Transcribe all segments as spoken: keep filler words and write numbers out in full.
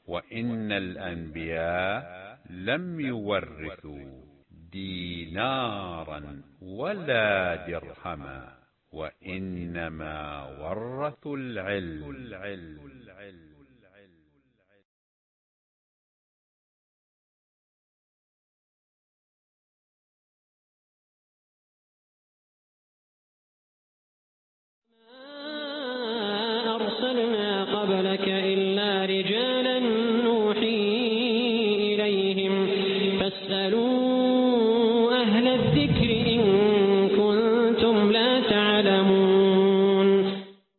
وإن الأنبياء لم يورثوا دينارا ولا درهما، وإنما ورثوا العلم. أرسلنا قبلك إلا رجالا نوحي إليهم فاسألوا أهل الذكر إن كنتم لا تعلمون.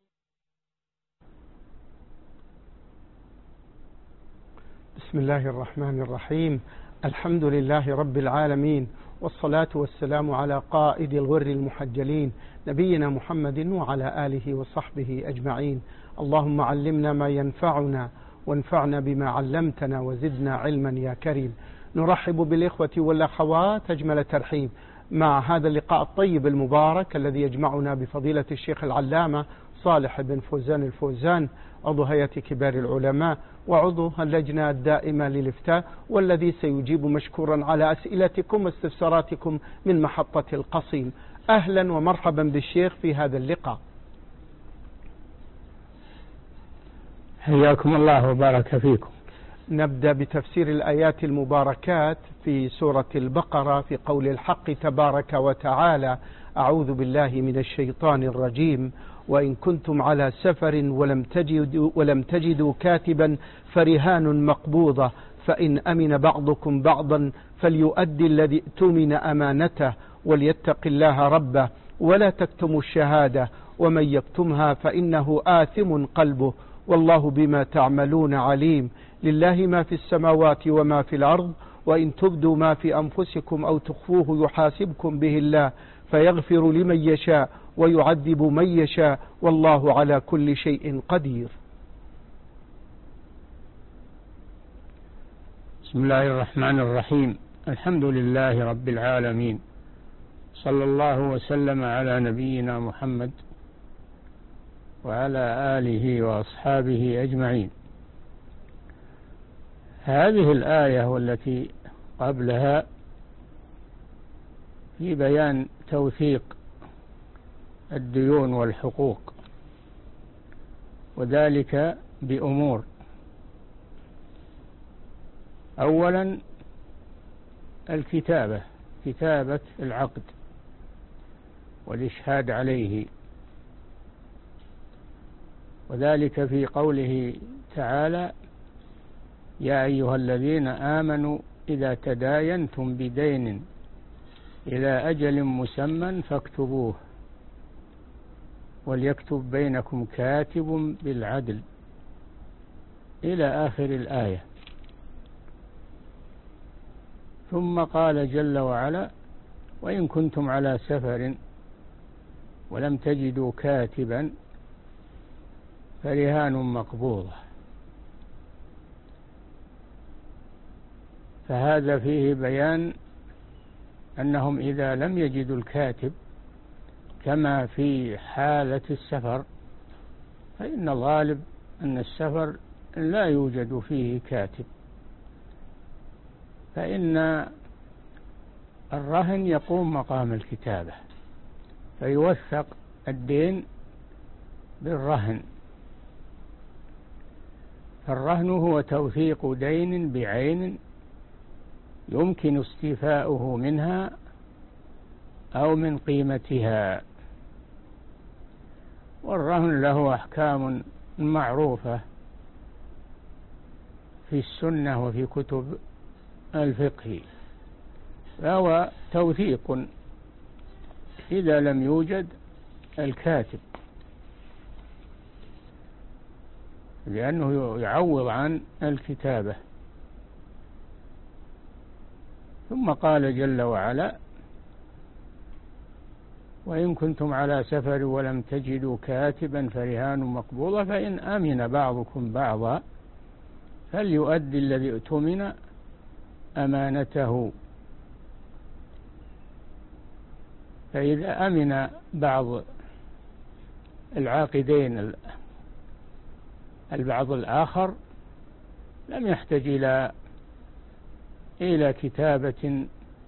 بسم الله الرحمن الرحيم. الحمد لله رب العالمين، والصلاة والسلام على قائد الغر المحجلين نبينا محمد وعلى آله وصحبه أجمعين. اللهم علمنا ما ينفعنا وانفعنا بما علمتنا وزدنا علما يا كريم. نرحب بالإخوة والأخوات أجمل ترحيب مع هذا اللقاء الطيب المبارك الذي يجمعنا بفضيلة الشيخ العلامة صالح بن فوزان الفوزان، عضو هيئة كبار العلماء وعضو اللجنة الدائمة للإفتاء، والذي سيجيب مشكورا على أسئلتكم واستفساراتكم من محطة القصيم. أهلا ومرحبا بالشيخ في هذا اللقاء. حياكم الله وبارك فيكم. نبدأ بتفسير الآيات المباركات في سورة البقرة في قول الحق تبارك وتعالى: أعوذ بالله من الشيطان الرجيم: وإن كنتم على سفر ولم تجدوا, ولم تجدوا كاتبا فرهان مقبوضة، فإن أمن بعضكم بعضا فليؤدي الذي اؤتمن أمانته وليتق الله ربه ولا تكتموا الشهادة ومن يكتمها فإنه آثم قلبه والله بما تعملون عليم. لله ما في السماوات وما في الأرض، وإن تبدوا ما في أنفسكم أو تخفوه يحاسبكم به الله فيغفر لمن يشاء ويعذب من يشاء والله على كل شيء قدير. بسم الله الرحمن الرحيم. الحمد لله رب العالمين، صلى الله وسلم على نبينا محمد وعلى آله وأصحابه أجمعين. هذه الآية والتي قبلها في بيان توثيق الديون والحقوق، وذلك بأمور: أولا الكتابة، كتابة العقد والإشهاد عليه، وذلك في قوله تعالى: يا أيها الذين آمنوا إذا تداينتم بدين إلى أجل مسمى فاكتبوه وليكتب بينكم كاتب بالعدل، إلى آخر الآية. ثم قال جل وعلا: وإن كنتم على سفر ولم تجدوا كاتبا فرهان مقبوضة. فهذا فيه بيان أنهم إذا لم يجدوا الكاتب كما في حالة السفر، فإن الغالب أن السفر لا يوجد فيه كاتب، فإن الرهن يقوم مقام الكتابة، فيوثق الدين بالرهن. فالرهن هو توثيق دين بعين يمكن استيفاؤه منها أو من قيمتها، والرهن له أحكام معروفة في السنة وفي كتب الفقه، فهو توثيق إذا لم يوجد الكاتب، لأنه يعوض عن الكتابة. ثم قال جل وعلا: وإن كنتم على سفر ولم تجدوا كاتبا فرهان مقبوضة، فإن أمن بعضكم بعضا فليؤدي الذي اؤتمن أمانته. فإذا أمن بعض العاقدين البعض الآخر لم يحتج إلى إلى كتابة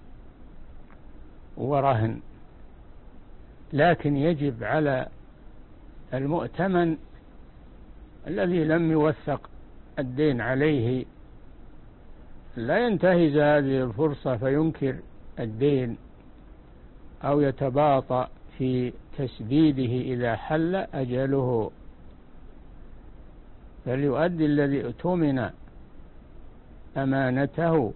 ورهن، لكن يجب على المؤتمن الذي لم يوثق الدين عليه لا ينتهز هذه الفرصة فينكر الدين أو يتباطأ في تسديده إذا حل أجله، فليؤدي الذي اؤتمن أمانته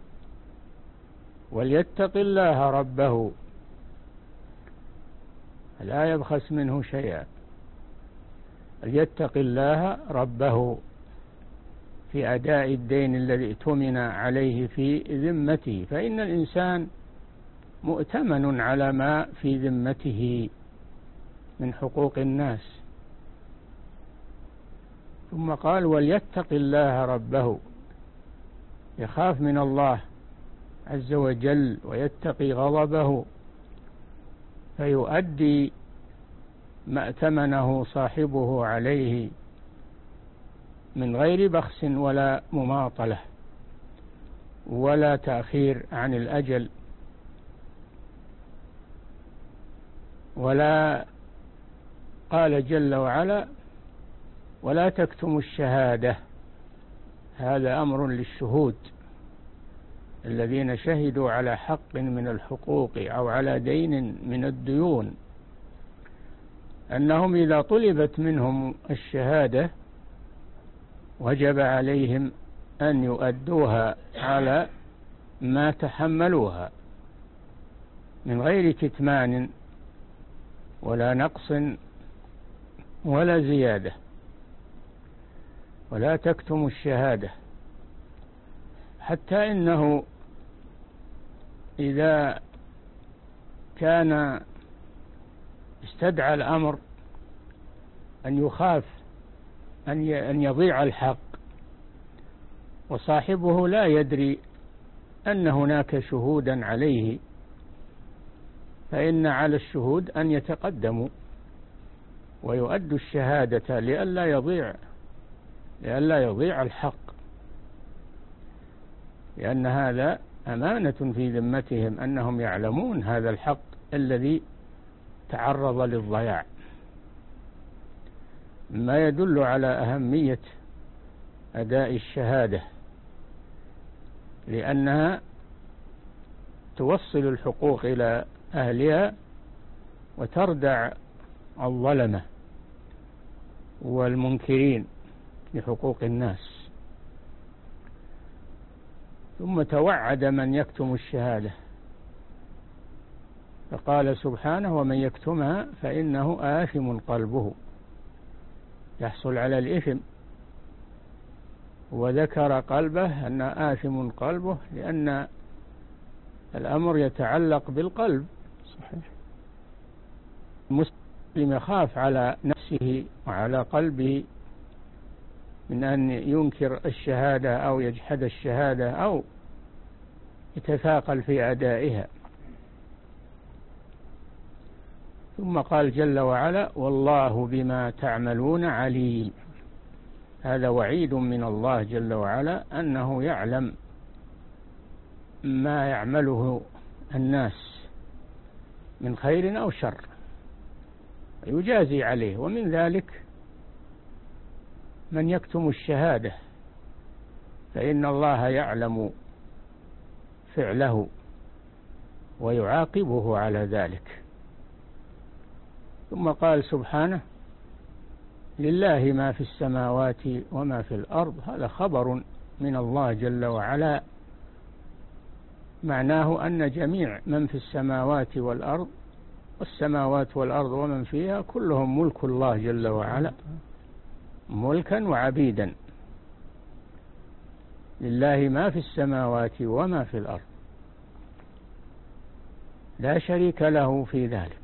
وليتق الله ربه لا يبخس منه شيئا، ليتق الله ربه في أداء الدين الذي اؤتمن عليه في ذمته، فإن الإنسان مؤتمن على ما في ذمته من حقوق الناس. ثم قال وليتق الله ربه، يخاف من الله عز وجل ويتقي غضبه فيؤدي ما ائتمنه صاحبه عليه من غير بخس ولا مماطلة ولا تأخير عن الأجل، ولا قال جل وعلا ولا تكتموا الشهادة، هذا أمر للشهود الذين شهدوا على حق من الحقوق أو على دين من الديون، أنهم إذا طلبت منهم الشهادة وجب عليهم أن يؤدوها على ما تحملوها من غير كتمان ولا نقص ولا زيادة. ولا تكتموا الشهادة، حتى إنه إذا كان استدعى الأمر أن يخاف أن يضيع الحق وصاحبه لا يدري أن هناك شهودا عليه، فإن على الشهود أن يتقدموا ويؤدوا الشهادة لئلا يضيع لئلا يضيع الحق، لأن هذا أمانة في ذمتهم أنهم يعلمون هذا الحق الذي تعرض للضياع، ما يدل على أهمية أداء الشهادة، لأنها توصل الحقوق إلى أهلها وتردع الظلمة والمنكرين لحقوق الناس. ثم توعد من يكتم الشهادة فقال سبحانه ومن يكتمها فإنه آثم قلبه، يحصل على الإثم، وذكر قلبه أن آثم قلبه لأن الأمر يتعلق بالقلب. صحيح. المسلم يخاف على نفسه وعلى قلبه من أن ينكر الشهادة أو يجحد الشهادة أو يتثاقل في أدائها. ثم قال جل وعلا والله بما تعملون عليم، هذا وعيد من الله جل وعلا أنه يعلم ما يعمله الناس من خير أو شر يجازي عليه، ومن ذلك من يكتم الشهادة فإن الله يعلم فعله ويعاقبه على ذلك. ثم قال سبحانه لله ما في السماوات وما في الأرض، هذا خبر من الله جل وعلا، معناه أن جميع من في السماوات والأرض والسماوات والأرض ومن فيها كلهم ملك الله جل وعلا ملكا وعبيدا. لله ما في السماوات وما في الأرض، لا شريك له في ذلك.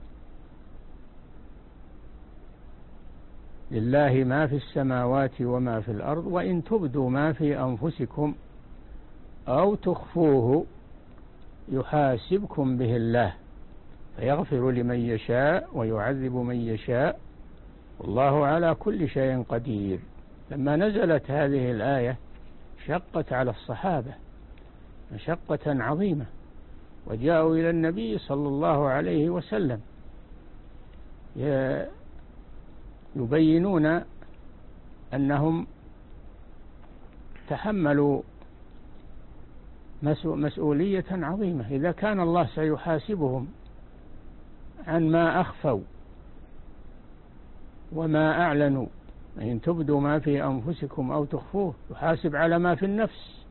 لله ما في السماوات وما في الأرض وإن تبدوا ما في أنفسكم أو تخفوه يحاسبكم به الله فيغفر لمن يشاء ويعذب من يشاء والله على كل شيء قدير. لما نزلت هذه الآية شقت على الصحابة مشقة عظيمة، وجاءوا إلى النبي صلى الله عليه وسلم يبينون أنهم تحملوا مسؤولية عظيمة. إذا كان الله سيحاسبهم عن ما أخفوا وما أعلنوا، إن تبدوا ما في أنفسكم أو تخفوه يحاسب على ما في النفس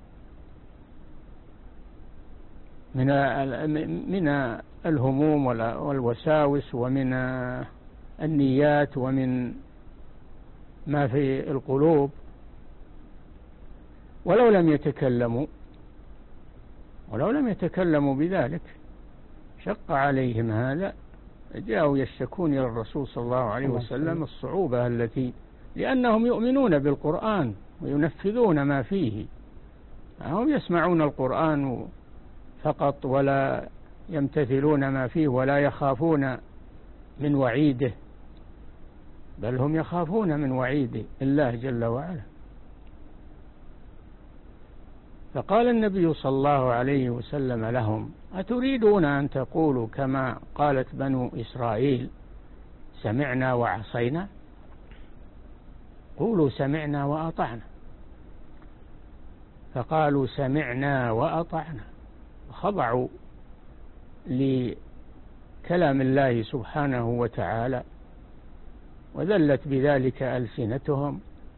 من من الهموم والوساوس ومن النيات ومن ما في القلوب. ولو لم يتكلموا ولو لم يتكلموا بذلك شق عليهم هذا، جاءوا يشتكون إلى الرسول صلى الله عليه وسلم الصعوبة التي، لأنهم يؤمنون بالقرآن وينفذون ما فيه، هم يسمعون القرآن فقط ولا يمتثلون ما فيه ولا يخافون من وعيده، بل هم يخافون من وعيد الله جل وعلا. فقال النبي صلى الله عليه وسلم لهم: أتريدون أن تقولوا كما قالت بنو إسرائيل سمعنا وعصينا؟ قولوا سمعنا وأطعنا. فقالوا سمعنا وأطعنا، وخضعوا لكلام الله سبحانه وتعالى، وذلت بذلك ألسنتهم.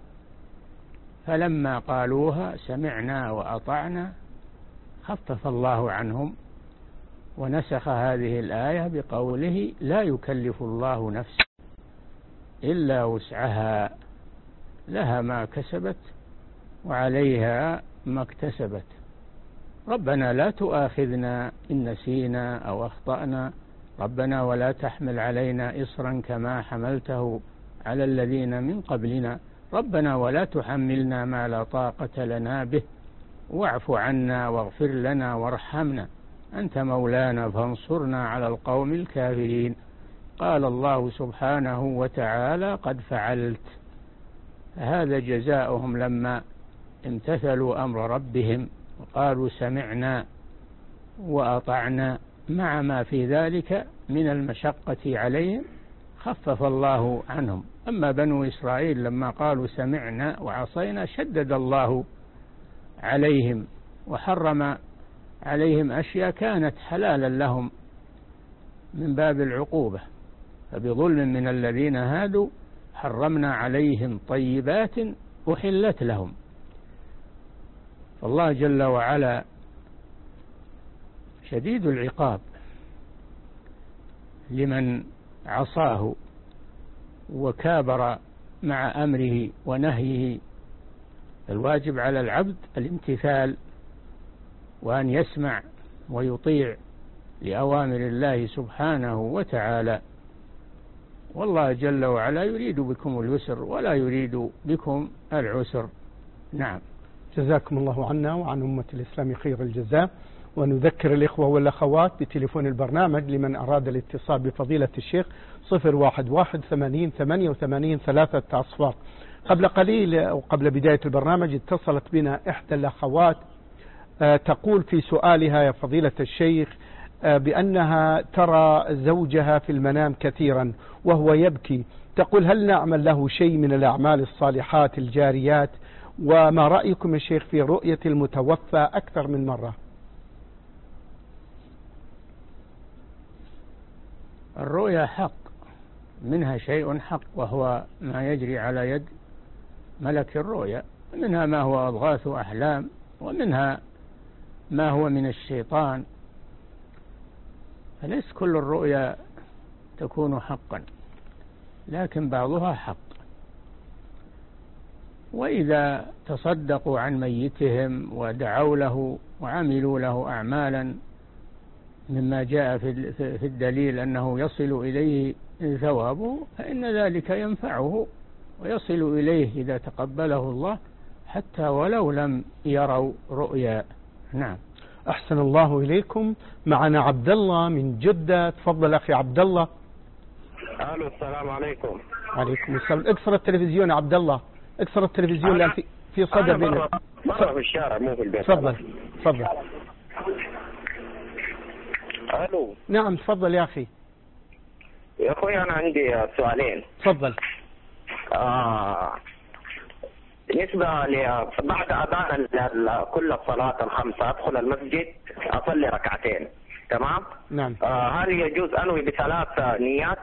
فلما قالوها سمعنا وأطعنا خفف الله عنهم ونسخ هذه الآية بقوله: لا يكلف الله نفسا إلا وسعها، لها ما كسبت وعليها ما اكتسبت، ربنا لا تؤاخذنا إن نسينا أو أخطأنا، ربنا ولا تحمل علينا إصرا كما حملته على الذين من قبلنا، ربنا ولا تحملنا ما لا طاقة لنا به، واعف عنا واغفر لنا وارحمنا أنت مولانا فانصرنا على القوم الكافرين. قال الله سبحانه وتعالى: قد فعلت. هذا جزاؤهم لما امتثلوا أمر ربهم وقالوا سمعنا وأطعنا، مع ما في ذلك من المشقة عليهم خفف الله عنهم. أما بنو إسرائيل لما قالوا سمعنا وعصينا شدد الله عليهم وحرم عليهم أشياء كانت حلالا لهم من باب العقوبة. فبظلم من الذين هادوا حرمنا عليهم طيبات أحلت لهم. فالله جل وعلا شديد العقاب لمن عصاه وكابر مع أمره ونهيه. الواجب على العبد الامتثال وأن يسمع ويطيع لأوامر الله سبحانه وتعالى. والله جل وعلا يريد بكم اليسر ولا يريد بكم العسر. نعم. جزاكم الله عنا وعن أمة الإسلام خير الجزاء. ونذكر الإخوة والأخوات بتليفون البرنامج لمن أراد الاتصال بفضيلة الشيخ صفر واحد واحد ثمانين ثمانية وثمانين ثلاثة أصفار. قبل قليل أو قبل بداية البرنامج اتصلت بنا إحدى الأخوات تقول في سؤالها: يا فضيلة الشيخ، بأنها ترى زوجها في المنام كثيرا وهو يبكي، تقول: هل نعمل له شيء من الأعمال الصالحات الجاريات؟ وما رأيكم يا شيخ في رؤية المتوفى أكثر من مرة؟ الرؤيا حق، منها شيء حق وهو ما يجري على يد ملك الرؤيا، منها ما هو أضغاث أحلام، ومنها ما هو من الشيطان. فليس كل الرؤيا تكون حقا، لكن بعضها حق. وإذا تصدقوا عن ميتهم ودعوا له وعملوا له أعمالا مما جاء في الدليل أنه يصل إليه ثوابه، فإن ذلك ينفعه ويصل إليه إذا تقبله الله، حتى ولو لم يروا رؤيا. نعم. أحسن الله إليكم. معنا عبد الله من جدة. تفضل أخي عبد الله. الو السلام عليكم. عليكم السلام. اكسر التلفزيون يا عبد الله، اكسر التلفزيون. لأن في في صدى بين. مرة مرة في الشارع مو في البيت. تفضل تفضل. الو. نعم تفضل يا اخي. يا اخوي انا عندي سؤالين. تفضل. آه. بالنسبة لي بعد أذان كل الصلاة الخمسة أدخل المسجد أصلي ركعتين، تمام؟ نعم. آه هل يجوز أنوي بثلاث نيات؟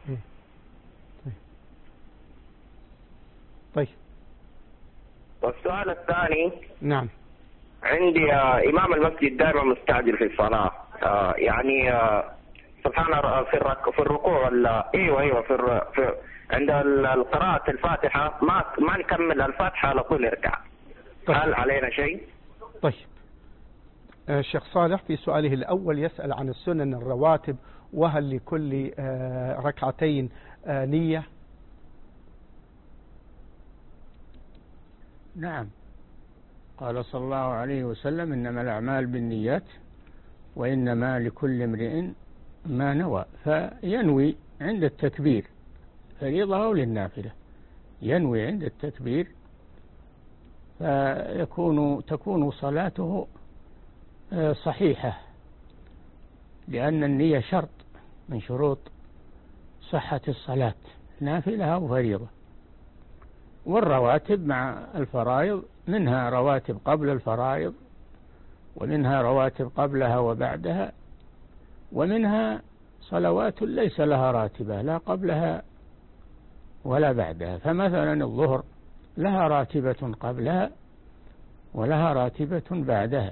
طيب. والسؤال الثاني. نعم. عندي آه إمام المسجد دائما مستعجل في الصلاة، آه يعني آه سبحان الله في الرك في الركوع ولا ايوه ايوه في, الر... في عند القراءة الفاتحة ما ما نكمل الفاتحة على طول يرجع. طيب. هل علينا شيء؟ طيب. الشيخ صالح في سؤاله الأول يسأل عن السنن الرواتب، وهل لكل ركعتين نية؟ نعم، قال صلى الله عليه وسلم إنما الأعمال بالنيات وإنما لكل امرئ ما نوى، فينوي عند التكبير فريضة أو للنافلة، ينوي عند التكبير فيكون تكون صلاته صحيحة، لأن النية شرط من شروط صحة الصلاة نافلة أو فريضة. والرواتب مع الفرائض منها رواتب قبل الفرائض، ومنها رواتب قبلها وبعدها، ومنها صلوات ليس لها راتبة لا قبلها ولا بعدها. فمثلا الظهر لها راتبة قبلها ولها راتبة بعدها.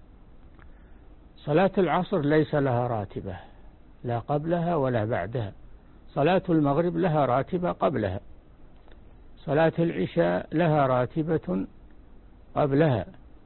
صلاة العصر ليس لها راتبة لا قبلها ولا بعدها. صلاة المغرب لها راتبة قبلها. صلاة العشاء لها راتبة قبلها،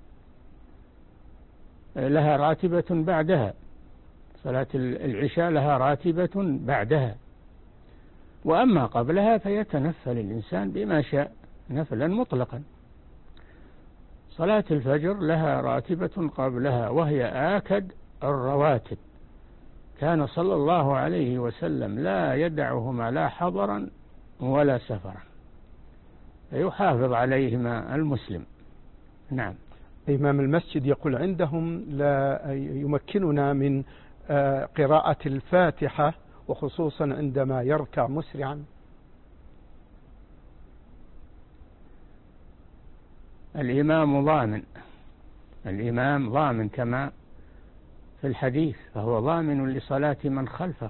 لها راتبة بعدها. صلاة العشاء لها راتبة بعدها، وأما قبلها فيتنفل الإنسان بما شاء نفلا مطلقا. صلاة الفجر لها راتبة قبلها وهي آكد الرواتب، كان صلى الله عليه وسلم لا يدعهما لا حضرا ولا سفرا، فيحافظ عليهما المسلم. نعم. إمام المسجد يقول عندهم لا يمكننا من قراءة الفاتحة، وخصوصا عندما يركع مسرعا. الإمام ضامن، الإمام ضامن كما في الحديث، فهو ضامن لصلاة من خلفه،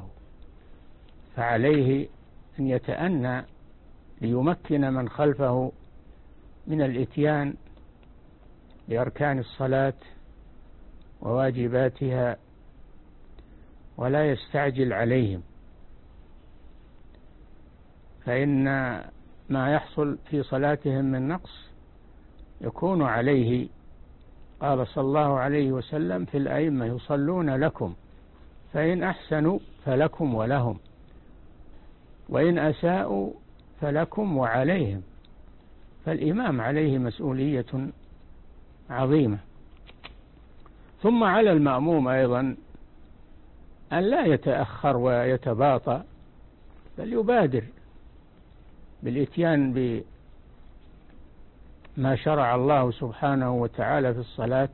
فعليه أن يتأنى ليمكن من خلفه من الإتيان بأركان الصلاة وواجباتها، ولا يستعجل عليهم، فإن ما يحصل في صلاتهم من نقص يكون عليه. قال صلى الله عليه وسلم في الأئمة يصلون لكم فإن أحسنوا فلكم ولهم، وإن أساءوا فلكم وعليهم. فالإمام عليه مسؤولية عظيمة. ثم على المأموم أيضا أن لا يتأخر ويتباطأ، بل يبادر بالإتيان بما شرع الله سبحانه وتعالى في الصلاة،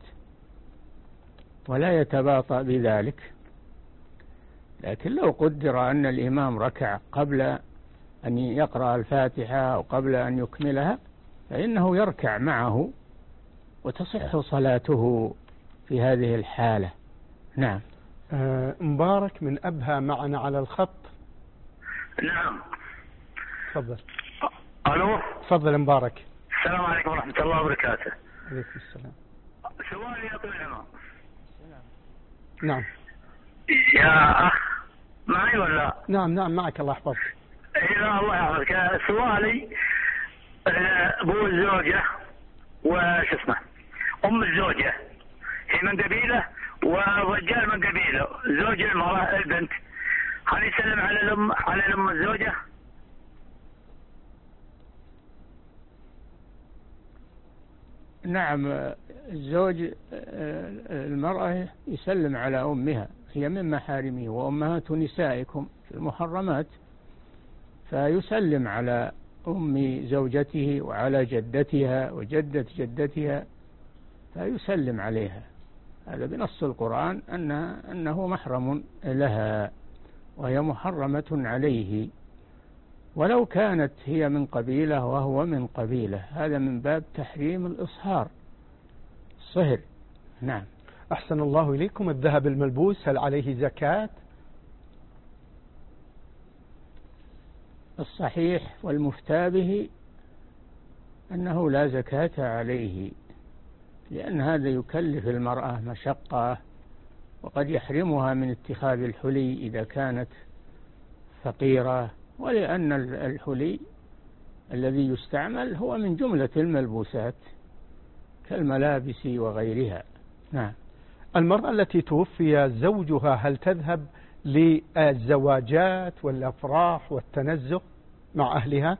ولا يتباطأ بذلك. لكن لو قدر أن الإمام ركع قبل أن يقرأ الفاتحة أو قبل أن يكملها، فإنه يركع معه وتصح صلاته في هذه الحالة. نعم. آه مبارك من أبها معنا على الخط. نعم. تفضل. ألو. تفضل مبارك. السلام عليكم ورحمة الله وبركاته. عليكم السلام. سؤالي يا طويل العمر. نعم. يا أخ معي ولا؟ نعم نعم معك، الله يحفظك. إذا الله يحفظك. سؤالي أبو الزوجة وش اسمه أم الزوجة هي من قبيلة والرجال من قبيلة، زوج المرأة البنت، هل يسلم على الأم على الأم الزوجة؟ نعم، الزوج المرأة يسلم على أمها، هي من محارمه، وأمهات نسائكم في المحرمات، فيسلم على أم زوجته وعلى جدتها وجدة جدتها فيسلم عليها. هذا بنص القرآن أن أنه محرم لها وهي محرمة عليه، ولو كانت هي من قبيلة وهو من قبيلة، هذا من باب تحريم الإصهار الصهر. نعم. أحسن الله إليكم. الذهب الملبوس هل عليه زكاة؟ الصحيح والمفتى به أنه لا زكاة عليه، لأن هذا يكلف المرأة مشقة وقد يحرمها من اتخاذ الحلي إذا كانت فقيرة، ولأن الحلي الذي يستعمل هو من جملة الملبوسات كالملابس وغيرها. نعم. المرأة التي توفي زوجها هل تذهب للزواجات والأفراح والتنزه مع أهلها؟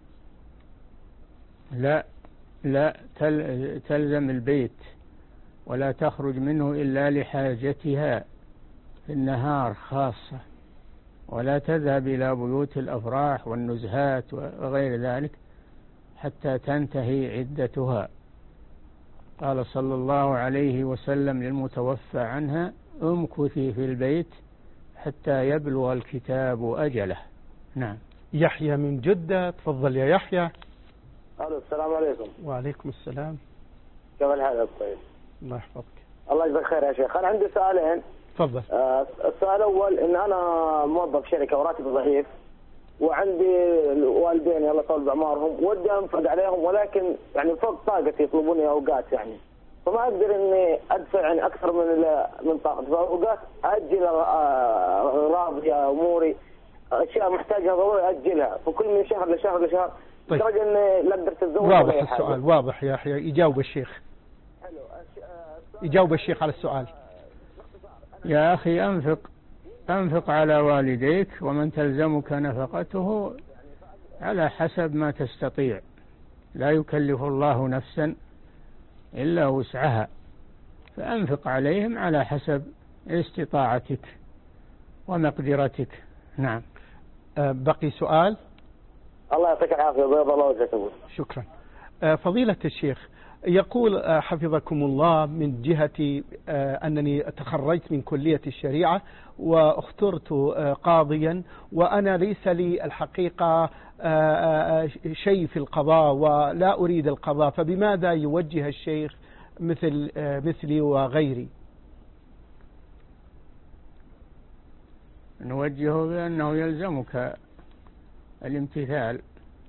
لا لا تلزم البيت ولا تخرج منه إلا لحاجتها في النهار خاصة، ولا تذهب إلى بيوت الأفراح والنزهات وغير ذلك حتى تنتهي عدتها. قال صلى الله عليه وسلم للمتوفى عنها: امكثي في البيت حتى يبلغ الكتاب أجله. نعم. يحيى من جدة، تفضل يا يحيى. الو السلام عليكم. وعليكم السلام. كيف الحال؟ طيب الله يحفظك. الله يجزاك خير يا شيخ. انا عندي سؤالين. تفضل. آه السؤال الاول ان انا موظف شركه وراتبي ضعيف، وعندي والدين الله يطول بعمرهم، ودي انفق عليهم ولكن يعني فوق طاقتي يطلبوني اوقات يعني، فما اقدر اني ادفع يعني اكثر من من طاقتي، فاوقات اجل اغراضي اموري اشياء محتاجها ضروري اجلها، فكل من شهر لشهر لشهر. طيب. لدرجه اني لا قدرت اتزوج. واضح السؤال، واضح يا يحيى. يجاوب الشيخ. يجاوب الشيخ على السؤال. يا أخي أنفق أنفق على والديك ومن تلزمك نفقته على حسب ما تستطيع، لا يكلف الله نفسا إلا وسعها، فأنفق عليهم على حسب استطاعتك ومقدرتك. نعم. بقي سؤال. الله يعطيك العافية وبيض الله وجهك. شكرا. فضيلة الشيخ، يقول حفظكم الله من جهة أنني تخرجت من كلية الشريعة واخترت قاضيا، وأنا ليس لي الحقيقة شيء في القضاء ولا أريد القضاء، فبماذا يوجه الشيخ مثل مثلي وغيري؟ نوجهه بأنه يلزمك الامتثال،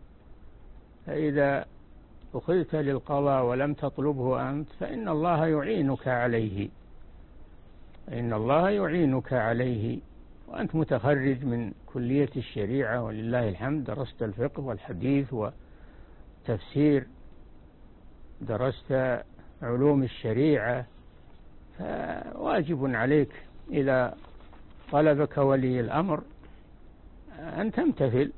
فإذا أخذت للقضاء ولم تطلبه أنت فإن الله يعينك عليه، إن الله يعينك عليه، وأنت متخرج من كلية الشريعة ولله الحمد، درست الفقه والحديث وتفسير، درست علوم الشريعة، فواجب عليك إذا طلبك ولي الأمر أن تمتثل،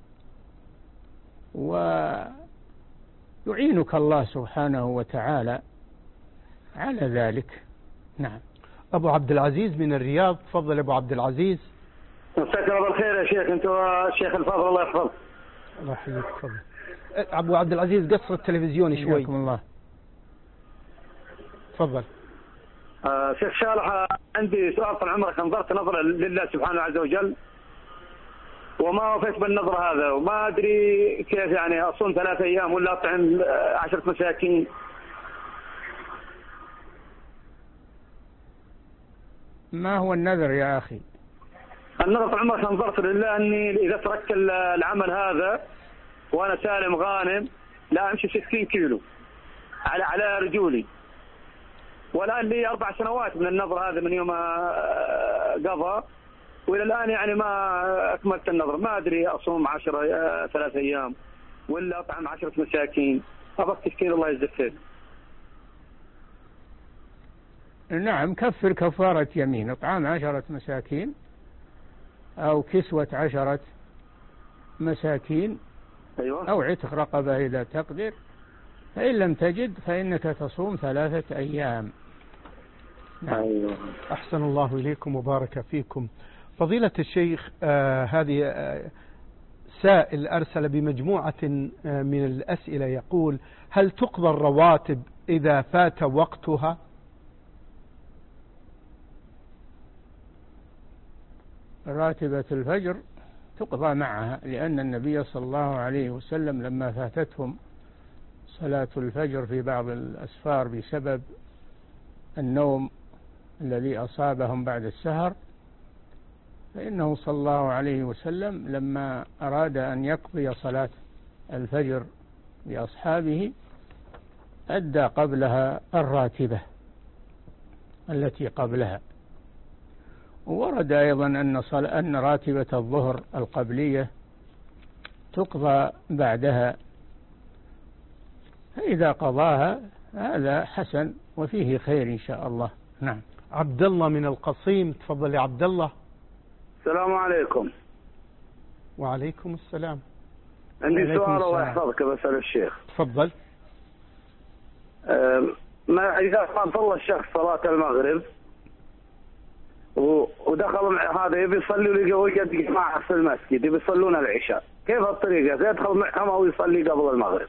ويعينك الله سبحانه وتعالى على ذلك. نعم. أبو عبد العزيز من الرياض، تفضل أبو عبد العزيز. مساك الله بالخير يا شيخ، أنت والشيخ الفاضل الله يحفظك. الله يحييك. تفضل أبو عبد العزيز، قصر التلفزيون شوي. حياكم الله. تفضل. آه شيخ شالح، عندي سؤال طال عمرك. نظرت نظرة لله سبحانه عز وجل وما وفيت بالنظر هذا، وما أدري كيف يعني أصوم ثلاثة أيام ولا أطعم عشرة مساكين. ما هو النذر يا أخي؟ النظر طال عمرك نظرت لله أني إذا تركت العمل هذا وأنا سالم غانم لا أمشي ستين كيلو على على رجولي، والآن لي أربع سنوات من النظر هذا من يوم قضى، وإلى الآن يعني ما أكملت النظر. ما أدري أصوم عشرة ثلاثة أيام ولا أطعم عشرة مساكين. أبغى تفكير الله يجزيك خير. نعم، كفر كفارة يمين، اطعام عشرة مساكين أو كسوة عشرة مساكين. أيوة. أو عتق رقبة إذا تقدر، فإن لم تجد فإنك تصوم ثلاثة أيام. نعم. أيوة. أحسن الله إليكم وبارك فيكم. فضيلة الشيخ، آه هذه آه سائل أرسل بمجموعة من الأسئلة يقول: هل تقضى الرواتب إذا فات وقتها؟ راتبة الفجر تقضى معها، لأن النبي صلى الله عليه وسلم لما فاتتهم صلاة الفجر في بعض الأسفار بسبب النوم الذي أصابهم بعد السهر، فإنه صلى الله عليه وسلم لما أراد أن يقضي صلاة الفجر بأصحابه أدى قبلها الراتبة التي قبلها. وورد أيضا أن, أن راتبة الظهر القبلية تقضى بعدها، فإذا قضاها هذا حسن وفيه خير إن شاء الله. نعم. عبد الله من القصيم، تفضل يا عبد الله. السلام عليكم. وعليكم السلام. عندي سؤال الله يحفظك بسأل الشيخ. تفضل. ما إذا صلى الشخص صلاة المغرب ودخل هذا يبي يصلي ويوجد جماعة في المسجد يبي يصلون العشاء، كيف الطريقة؟ يدخل معهم أو يصلي قبل المغرب؟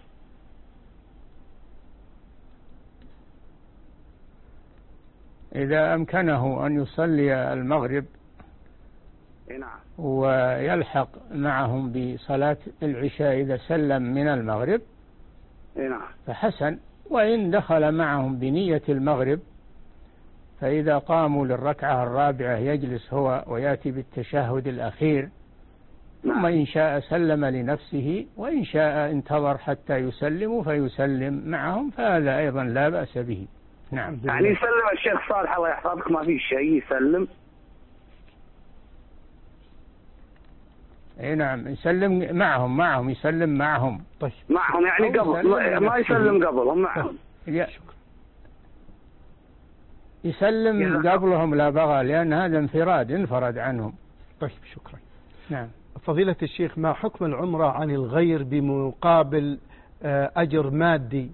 إذا أمكنه أن يصلي المغرب نعم ويلحق معهم بصلاة العشاء إذا سلم من المغرب نعم فحسن، وإن دخل معهم بنية المغرب فإذا قاموا للركعة الرابعة يجلس هو ويأتي بالتشهد الأخير، ثم إن شاء سلم لنفسه وإن شاء انتظر حتى يسلموا فيسلم معهم، فهذا أيضا لا بأس به. نعم. يعني يسلم الشيخ صالح الله يحفظك ما في شيء يسلم؟ اي نعم يسلم معهم معهم يسلم معهم. طيب معهم يعني قبل ما يسلم قبلهم معهم. يسلم قبلهم لا بغى، لأن هذا انفراد انفرد عنهم. طيب شكرا. نعم. فضيلة الشيخ، ما حكم العمرة عن الغير بمقابل أجر مادي؟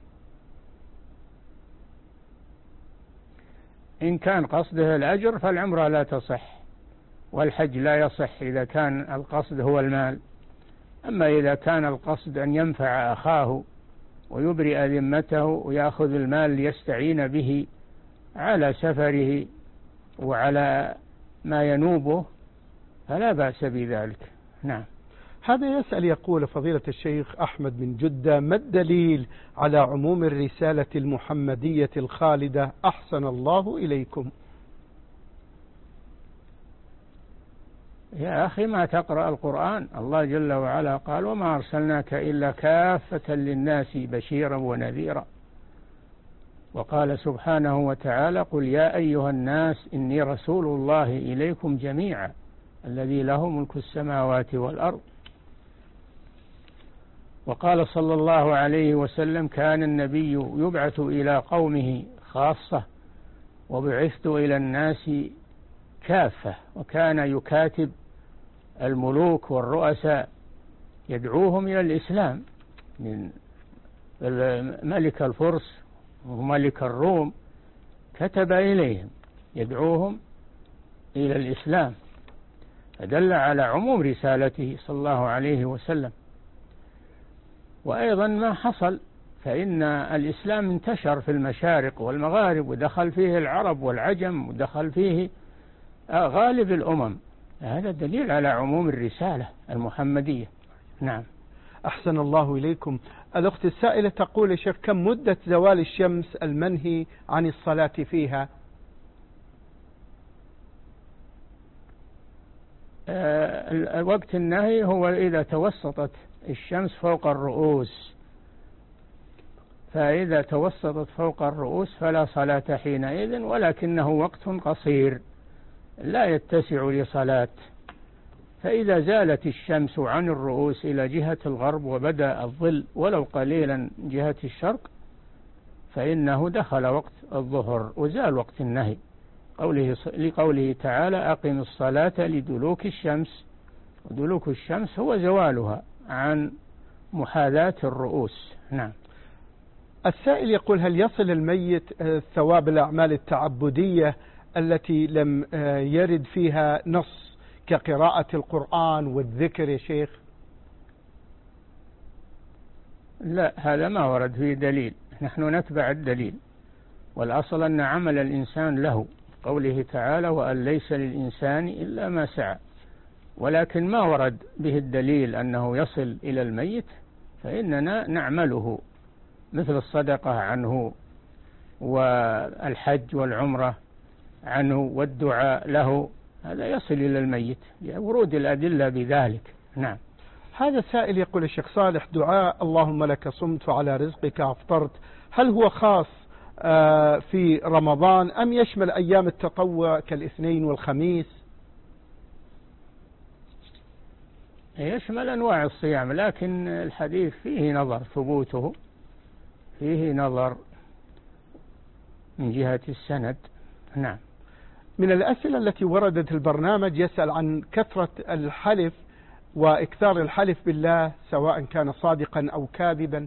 إن كان قصده الأجر فالعمرة لا تصح، والحج لا يصح إذا كان القصد هو المال. أما إذا كان القصد أن ينفع أخاه ويبرئ ذمته ويأخذ المال ليستعين به على سفره وعلى ما ينوبه فلا بأس بذلك. نعم. هذا يسأل يقول: فضيلة الشيخ أحمد من جدة، ما الدليل على عموم الرسالة المحمدية الخالدة أحسن الله إليكم؟ يا أخي ما تقرأ القرآن؟ الله جل وعلا قال: وما أرسلناك إلا كافة للناس بشيرا ونذيرا. وقال سبحانه وتعالى: قل يا أيها الناس إني رسول الله إليكم جميعا الذي له ملك السماوات والأرض. وقال صلى الله عليه وسلم: كان النبي يبعث إلى قومه خاصة وبعثت إلى الناس كافة. وكان يكاتب الملوك والرؤساء يدعوهم إلى الإسلام، من ملك الفرس وملك الروم كتب إليهم يدعوهم إلى الإسلام، فدل على عموم رسالته صلى الله عليه وسلم. وأيضا ما حصل فإن الإسلام انتشر في المشارق والمغارب ودخل فيه العرب والعجم ودخل فيه غالب الأمم، هذا دليل على عموم الرسالة المحمدية. نعم. أحسن الله إليكم. الأخت السائلة تقول: يا شيخ، كم مدة زوال الشمس المنهي عن الصلاة فيها؟ آه وقت النهي هو إذا توسطت الشمس فوق الرؤوس، فإذا توسطت فوق الرؤوس فلا صلاة حينئذ، ولكنه وقت قصير لا يتسع لصلاة. فإذا زالت الشمس عن الرؤوس إلى جهة الغرب وبدأ الظل ولو قليلا جهة الشرق فإنه دخل وقت الظهر وزال وقت النهي، قوله لقوله تعالى: أقم الصلاة لدلوك الشمس. ودلوك الشمس هو زوالها عن محاذاة الرؤوس. نعم. السائل يقول: هل يصل الميت ثواب الأعمال التعبدية التي لم يرد فيها نص كقراءة القرآن والذكر يا شيخ؟ لا، هذا ما ورد فيه دليل، نحن نتبع الدليل، والأصل أن عمل الإنسان له، قوله تعالى وأن ليس للإنسان إلا ما سعى، ولكن ما ورد به الدليل أنه يصل إلى الميت فإننا نعمله، مثل الصدقة عنه والحج والعمرة عنه والدعاء له، هذا يصل إلى الميت ورود الأدلة بذلك. نعم. هذا سائل يقول الشيخ صالح دعاء اللهم لك صمت وعلى رزقك أفطرت، هل هو خاص في رمضان أم يشمل أيام التطوع كالاثنين والخميس؟ يشمل أنواع الصيام، لكن الحديث فيه نظر، ثبوته فيه نظر من جهة السند. نعم. من الأسئلة التي وردت البرنامج يسأل عن كثرة الحلف وإكثار الحلف بالله سواء كان صادقا أو كاذبا.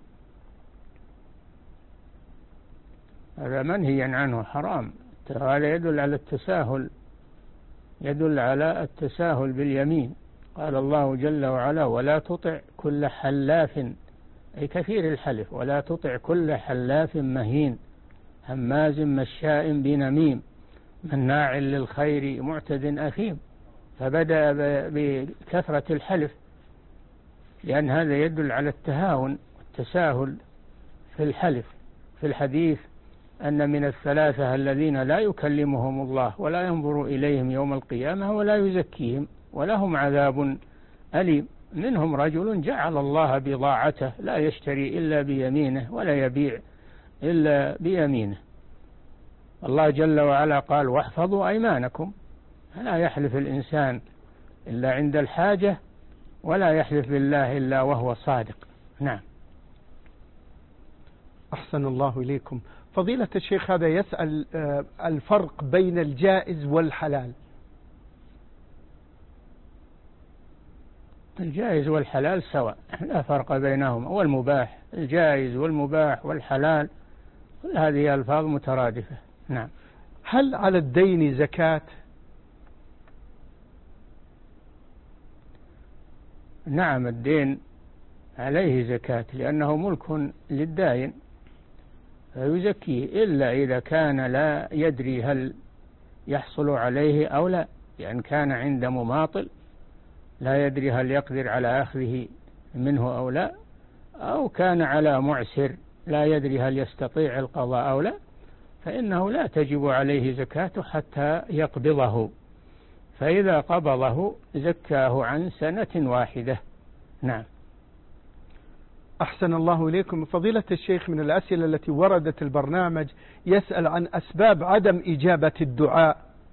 هذا منهي عنه، حرام، هذا يدل على التساهل، يدل على التساهل باليمين. قال الله جل وعلا ولا تطع كل حلاف، أي كثير الحلف، ولا تطع كل حلاف مهين هماز مشاء بنميم مناع للخير معتد أثيم. فبدأ بكثرة الحلف لأن هذا يدل على التهاون والتساهل في الحلف. في الحديث أن من الثلاثة الذين لا يكلمهم الله ولا ينظر إليهم يوم القيامة ولا يزكيهم ولهم عذاب أليم، منهم رجل جعل الله بضاعته لا يشتري إلا بيمينه ولا يبيع إلا بيمينه. الله جل وعلا قال واحفظوا أيمانكم، فلا يحلف الإنسان إلا عند الحاجة ولا يحلف بالله إلا وهو صادق. نعم. أحسن الله إليكم. فضيلة الشيخ هذا يسأل الفرق بين الجائز والحلال. الجائز والحلال سواء، لا فرق بينهما، والمباح، الجائز والمباح والحلال كل هذه ألفاظ مترادفة. نعم. هل على الدين زكاة؟ نعم، الدين عليه زكاة لأنه ملك للدائن فيزكيه، إلا إذا كان لا يدري هل يحصل عليه أو لا، يعني كان عند مماطل لا يدري هل يقدر على أخذه منه أو لا، أو كان على معسر لا يدري هل يستطيع القضاء أو لا، فإنه لا تجب عليه زكاة حتى يقبضه، فإذا قبضه زكاه عن سنة واحدة. نعم. أحسن الله إليكم. فضيلة الشيخ من الأسئلة التي وردت البرنامج يسأل عن أسباب عدم إجابة الدعاء.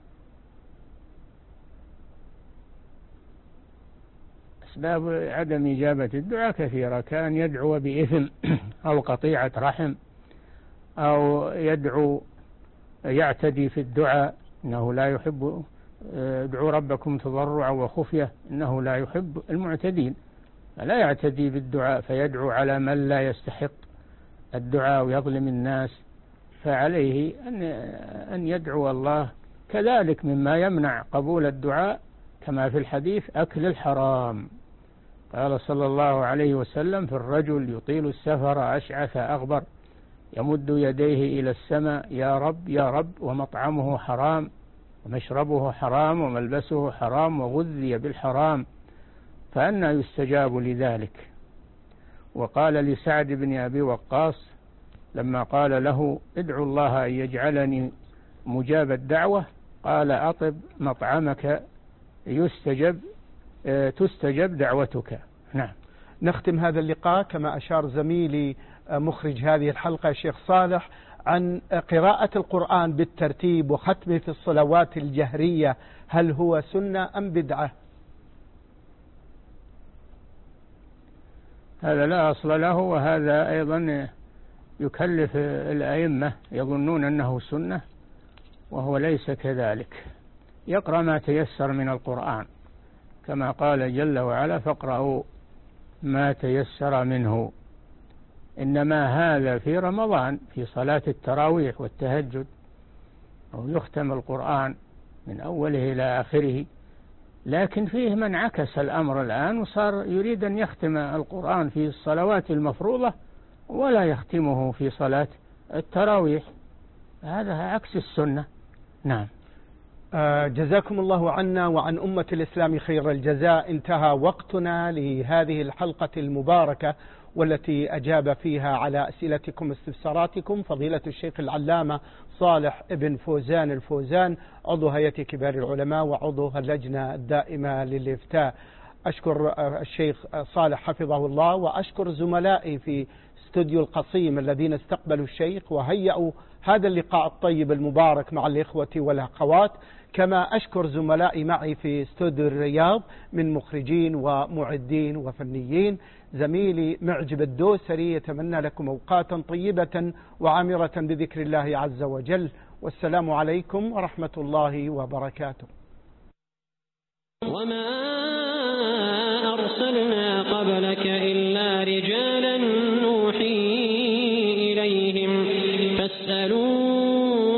أسباب عدم إجابة الدعاء كثيرة، كان يدعو بإثم أو قطيعة رحم، أو يدعو يعتدي في الدعاء، إنه لا يحب، ادعوا ربكم تضرعا وخفية إنه لا يحب المعتدين، فلا يعتدي بالدعاء فيدعو على من لا يستحق الدعاء ويظلم الناس، فعليه أن أن يدعو الله. كذلك مما يمنع قبول الدعاء كما في الحديث أكل الحرام. قال صلى الله عليه وسلم في الرجل يطيل السفر أشعث أغبر يمد يديه إلى السماء يا رب يا رب ومطعمه حرام ومشربه حرام وملبسه حرام وغذي بالحرام فأنى يستجاب لذلك. وقال لسعد بن أبي وقاص لما قال له ادعو الله أن يجعلني مجاب الدعوة قال أطب مطعمك يستجب تستجب دعوتك. نعم. نختم هذا اللقاء كما أشار زميلي مخرج هذه الحلقة الشيخ صالح عن قراءة القرآن بالترتيب وختمه في الصلوات الجهرية، هل هو سنة أم بدعة؟ هذا لا أصل له، وهذا أيضا يكلف الأئمة يظنون أنه سنة وهو ليس كذلك. يقرأ ما تيسر من القرآن كما قال جل وعلا فاقرأوا ما تيسر منه، إنما هذا في رمضان في صلاة التراويح والتهجد، أو يختم القرآن من أوله إلى آخره لكن فيه من عكس الأمر الآن وصار يريد أن يختم القرآن في الصلوات المفروضة ولا يختمه في صلاة التراويح، هذا عكس السنة. نعم. آه جزاكم الله عنا وعن أمة الإسلام خير الجزاء. انتهى وقتنا لهذه الحلقة المباركة والتي أجاب فيها على أسئلتكم واستفساراتكم فضيلة الشيخ العلامة صالح ابن فوزان الفوزان عضو هيئة كبار العلماء وعضو اللجنة الدائمة للإفتاء. أشكر الشيخ صالح حفظه الله، وأشكر زملائي في استوديو القصيم الذين استقبلوا الشيخ وهيئوا هذا اللقاء الطيب المبارك مع الإخوة والأخوات، كما أشكر زملائي معي في استوديو الرياض من مخرجين ومعدين وفنيين. زميلي معجب الدوسري يتمنى لكم أوقاتا طيبة وعامرة بذكر الله عز وجل، والسلام عليكم ورحمة الله وبركاته. وما أرسلنا قبلك إلا رجالا نوحي إليهم فاسألوا